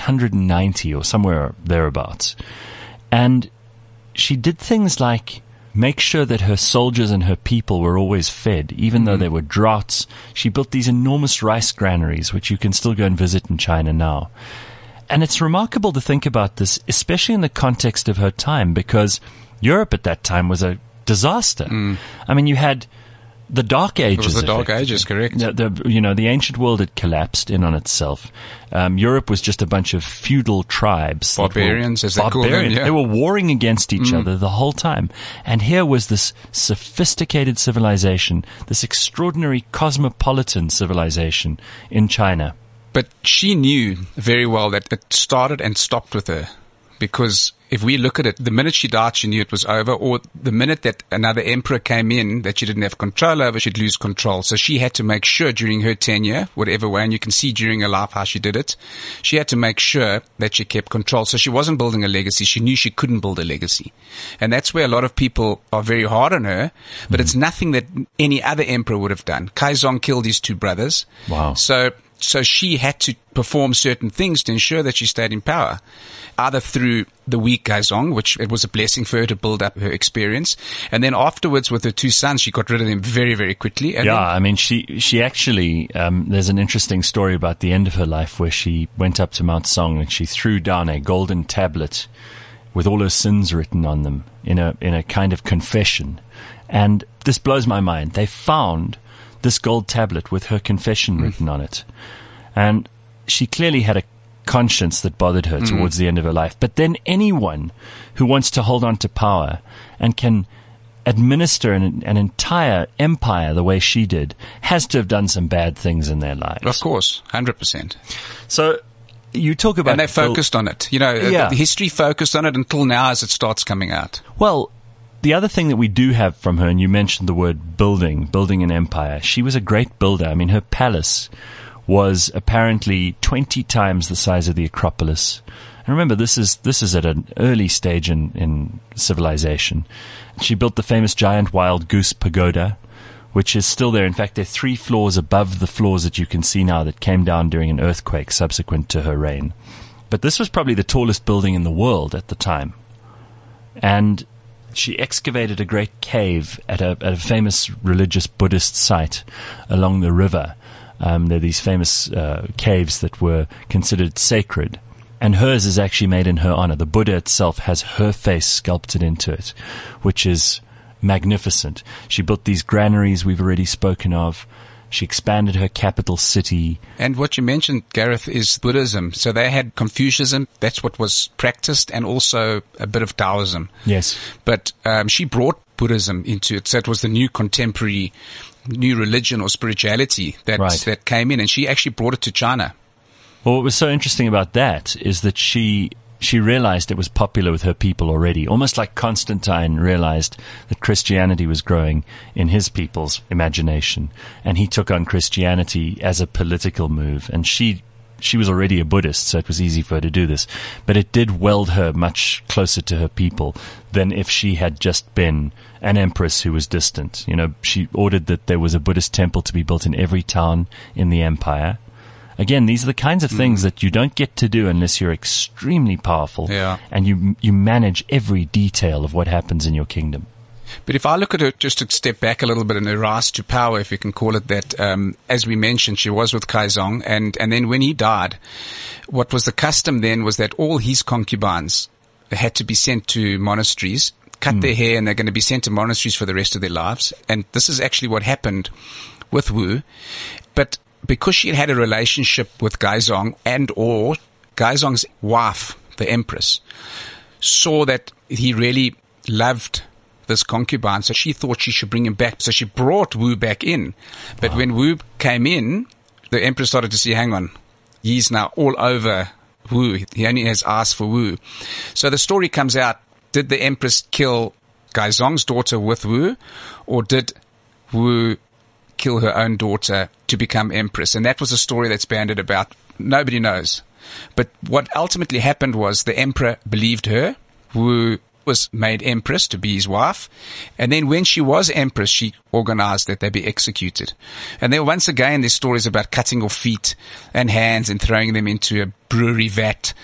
690 or somewhere thereabouts. And she did things like make sure that her soldiers and her people were always fed, even though there were droughts. She built these enormous rice granaries, which you can still go and visit in China now. And it's remarkable to think about this, especially in the context of her time, because Europe at that time was a disaster. I mean, you had the Dark Ages. It was the Dark Ages, correct. The ancient world had collapsed in on itself. Europe was just a bunch of feudal tribes. Barbarians, as they call them. Yeah. They were warring against each other the whole time. And here was this sophisticated civilization, this extraordinary cosmopolitan civilization in China. But she knew very well that it started and stopped with her. Because if we look at it, the minute she died, she knew it was over. Or the minute that another emperor came in that she didn't have control over, she'd lose control. So she had to make sure during her tenure, whatever way, and you can see during her life how she did it, she had to make sure that she kept control. So she wasn't building a legacy. She knew she couldn't build a legacy. And that's where a lot of people are very hard on her. But it's nothing that any other emperor would have done. Kaizong killed his two brothers. Wow. So she had to perform certain things to ensure that she stayed in power, either through the weak Kaizong, which it was a blessing for her to build up her experience. And then afterwards with her two sons, she got rid of them very, very quickly. And I mean, she actually, there's an interesting story about the end of her life where she went up to Mount Song and she threw down a golden tablet with all her sins written on them in a kind of confession. And this blows my mind. They found this gold tablet with her confession written on it. And she clearly had a conscience that bothered her towards the end of her life. But then anyone who wants to hold on to power and can administer an entire empire the way she did has to have done some bad things in their lives. Of course, 100%. So you talk about... And they focused on it. The history focused on it until now as it starts coming out. Well, the other thing that we do have from her, and you mentioned the word building an empire, she was a great builder. I mean, her palace was apparently 20 times the size of the Acropolis. And remember, this is at an early stage in civilization. She built the famous giant wild goose pagoda, which is still there. In fact, they're 3 floors above the floors that you can see now that came down during an earthquake subsequent to her reign. But this was probably the tallest building in the world at the time. And she excavated a great cave at a famous religious Buddhist site along the river. There are these famous caves that were considered sacred. And hers is actually made in her honor. The Buddha itself has her face sculpted into it, which is magnificent. She built these granaries we've already spoken of. She expanded her capital city. And what you mentioned, Gareth, is Buddhism. So they had Confucianism. That's what was practiced, and also a bit of Taoism. Yes. But she brought Buddhism into it. So it was the new contemporary, new religion or spirituality that came in, and she actually brought it to China. Well, what was so interesting about that is that she realized it was popular with her people already, almost like Constantine realized that Christianity was growing in his people's imagination, and he took on Christianity as a political move. And she was already a Buddhist, so it was easy for her to do this. But it did weld her much closer to her people than if she had just been an empress who was distant. You know, she ordered that there was a Buddhist temple to be built in every town in the empire. Again, these are the kinds of things that you don't get to do unless you're extremely powerful, and you manage every detail of what happens in your kingdom. But if I look at her, just to step back a little bit in her rise to power, if you can call it that, as we mentioned, she was with Kaizong, and then when he died, what was the custom then was that all his concubines had to be sent to monasteries, cut their hair, and they're going to be sent to monasteries for the rest of their lives. And this is actually what happened with Wu. But because she had a relationship with Gaizong, and or Gaizong's wife, the empress, saw that he really loved this concubine, so she thought she should bring him back. So she brought Wu back in. But when Wu came in, the empress started to see, hang on, he's now all over Wu. He only has eyes for Wu. So the story comes out, did the empress kill Gaizong's daughter with Wu, or did Wu kill her own daughter to become empress? And that was a story that's bandied about. Nobody knows. But what ultimately happened was the emperor believed her. Wu was made empress to be his wife. And then when she was empress, she organized that they be executed. And then once again, there's stories about cutting off feet and hands and throwing them into a brewery vat.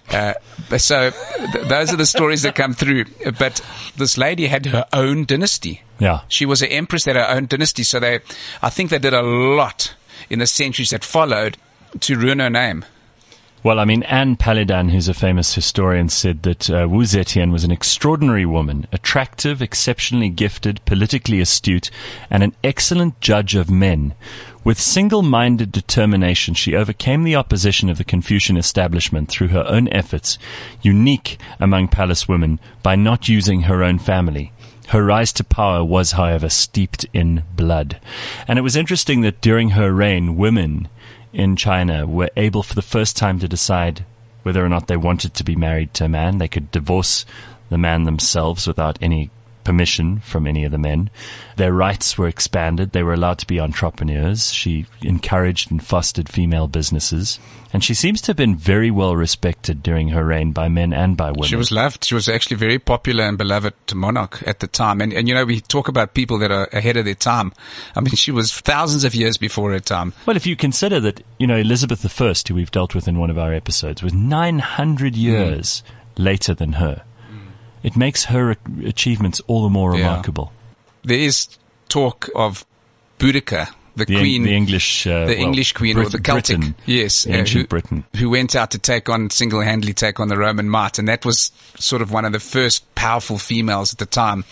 So those are the stories that come through. But this lady had her own dynasty. Yeah. She was an empress that had her own dynasty. So I think they did a lot in the centuries that followed to ruin her name. Well, I mean, Anne Paludan, who's a famous historian, said that Wu Zetian was an extraordinary woman, attractive, exceptionally gifted, politically astute, and an excellent judge of men. With single-minded determination, she overcame the opposition of the Confucian establishment through her own efforts, unique among palace women, by not using her own family. Her rise to power was, however, steeped in blood. And it was interesting that during her reign, women in China were able for the first time to decide whether or not they wanted to be married to a man. They could divorce the man themselves without any permission from any of the men. Their rights were expanded. They were allowed to be entrepreneurs. She encouraged and fostered female businesses. And she seems to have been very well respected during her reign by men and by women. She was loved. She was actually very popular and beloved monarch at the time. And you know, we talk about people that are ahead of their time. I mean, she was thousands of years before her time. Well, if you consider that, you know, Elizabeth I, who we've dealt with in one of our episodes, was 900 years later than her. It makes her achievements all the more remarkable. There is talk of Boudica, the queen, the English queen, or the Celtic, Britain, yes, ancient Britain, who went out to single-handedly take on the Roman might, and that was sort of one of the first powerful females at the time.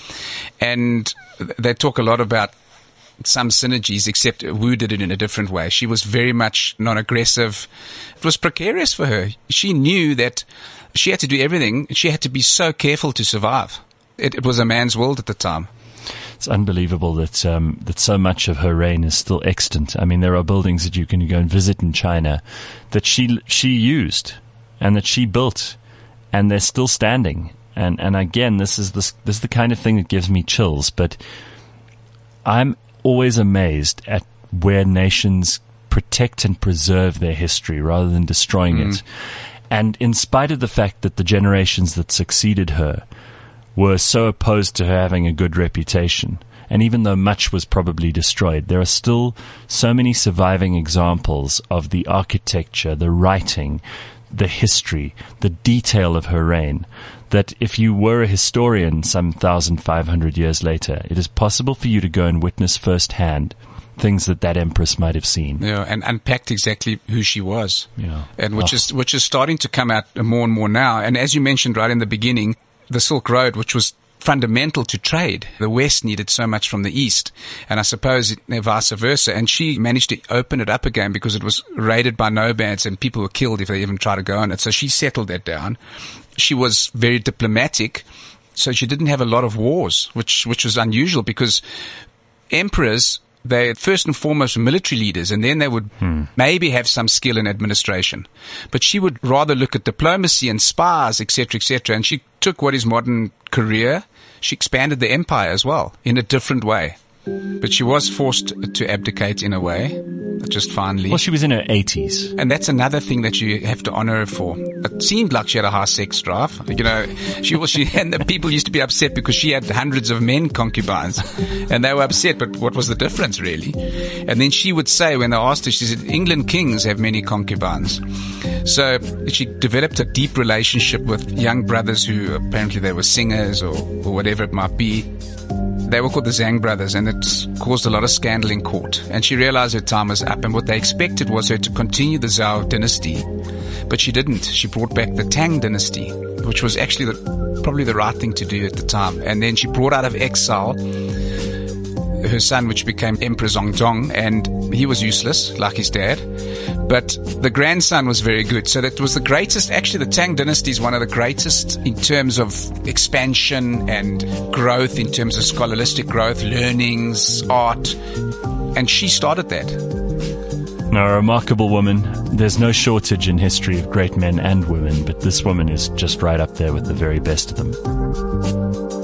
And they talk a lot about some synergies, except Wu did it in a different way. She was very much non-aggressive. It was precarious for her. She knew that she had to do everything. She had to be so careful to survive. It was a man's world at the time. It's unbelievable that so much of her reign is still extant. I mean, there are buildings that you can go and visit in China that she used and that she built, and they're still standing. And again, this is the kind of thing that gives me chills. But I'm always amazed at where nations protect and preserve their history rather than destroying it. And in spite of the fact that the generations that succeeded her were so opposed to her having a good reputation, and even though much was probably destroyed, there are still so many surviving examples of the architecture, the writing, the history, the detail of her reign, that if you were a historian some 1,500 years later, it is possible for you to go and witness firsthand things that empress might have seen. Yeah, and unpacked exactly who she was. Yeah. And which is starting to come out more and more now. And as you mentioned right in the beginning, the Silk Road, which was fundamental to trade. The West needed so much from the East, and I suppose vice versa. And she managed to open it up again because it was raided by nomads and people were killed if they even tried to go on it. So she settled that down. She was very diplomatic. So she didn't have a lot of wars, which was unusual because emperors, they first and foremost were military leaders, and then they would maybe have some skill in administration. But she would rather look at diplomacy and spies, etc., etc. And she took what is modern Korea. She expanded the empire as well in a different way. But she was forced to abdicate in a way, just finally. Well, she was in her 80s. And that's another thing that you have to honor her for. It seemed like she had a high sex drive. You know, and the people used to be upset because she had hundreds of men concubines. And they were upset, but what was the difference, really? And then she would say, when they asked her, she said, England kings have many concubines. So she developed a deep relationship with young brothers who apparently they were singers or whatever it might be. They were called the Zhang brothers, and it caused a lot of scandal in court. And she realized her time was up, and what they expected was her to continue the Zhao dynasty. But she didn't. She brought back the Tang dynasty, which was actually probably the right thing to do at the time. And then she brought out of exile her son, which became Emperor Zhongzong, and he was useless, like his dad. But the grandson was very good. So that was the greatest. Actually, the Tang dynasty is one of the greatest in terms of expansion and growth, in terms of scholastic growth, learnings, art. And she started that. Now, a remarkable woman. There's no shortage in history of great men and women, but this woman is just right up there with the very best of them.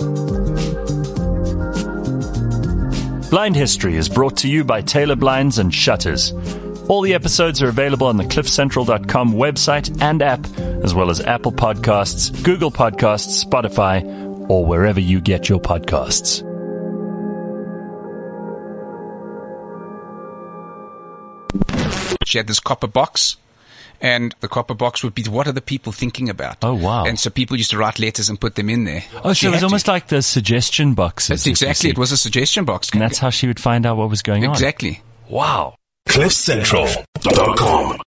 Blind History is brought to you by Taylor Blinds and Shutters. All the episodes are available on the cliffcentral.com website and app, as well as Apple Podcasts, Google Podcasts, Spotify, or wherever you get your podcasts. She had this copper box, and the copper box would be, what are the people thinking about? Oh, wow. And so people used to write letters and put them in there. Oh, so it was almost like the suggestion boxes. That's exactly. It was a suggestion box. And that's how she would find out what was going on. Exactly. Wow. cliffcentral.com